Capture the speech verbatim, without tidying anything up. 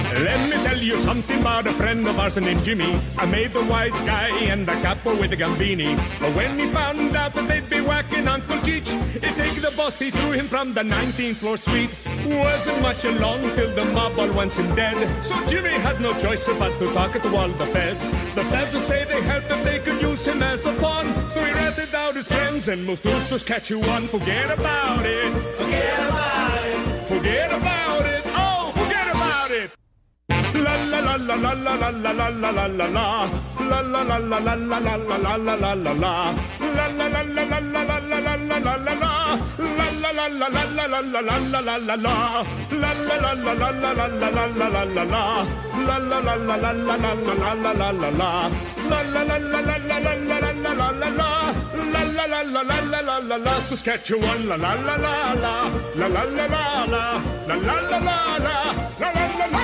Let me tell you something about a friend of ours named Jimmy. I made the wise guy and the capo with the gambini. But when he found out that they'd be whacking Uncle Cheech, he take the boss, he threw him from the nineteenth floor suite. Wasn't much along till the mob all went him dead. So Jimmy had no choice but to talk to all the feds. The feds would say they helped if they could use him as a pawn. So he ratted out his friends and moved to Saskatchewan. Forget about it. Forget about it. Forget about it. Oh, forget about it. La la la la la la la la la la la la. La la la la la la la la la la la la la. La la la la la la la la la la la la. La la la la la la la la la la la la la. La la la la la la la la la la la la. La la la la la la la la la la la la la. La la la la la la la la la la la la la. La la la la la la la la la. Saskatchewan. La la la la la. La la la la la. La la la la la. La la la la.